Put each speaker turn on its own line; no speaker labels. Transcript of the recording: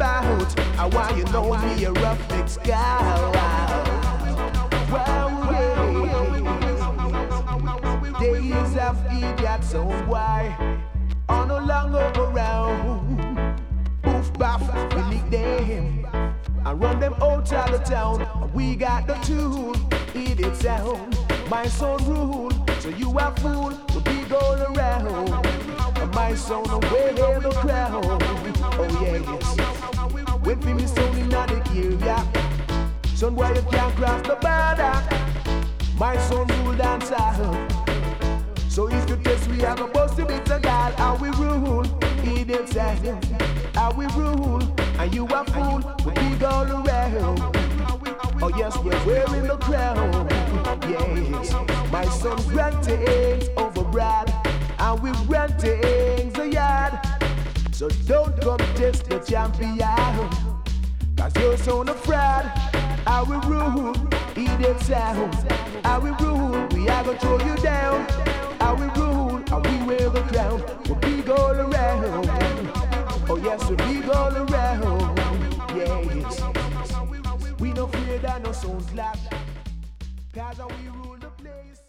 about. I want you know me a rough neck scout. Well, yeah. Days of idiots, so why are no longer around? Boof, baff, we lick them and run them out of the town. We got the tool, idiot sound. My son rule, so you a fool to be going around. My son away the crowd. Oh yeah, yes. When for me son in the area, son why you can't cross the border. My son rule dance out. So if you test we have a bust to beat a girl, how we rule, idiot sound. How we rule, and you a fool to be going around. Oh yes, we're wearing the crown. Yes, my son grant things over Brad, and we rent things a yard. So don't come test the champion, cause you're so no fraud. How we rule, idiot sound. How we rule, we are gonna throw you down. How we rule, and we wear the crown. We'll be all around. Oh yes, we'll be all around. Yes, we no fear that no sound clash, cause we rule the place.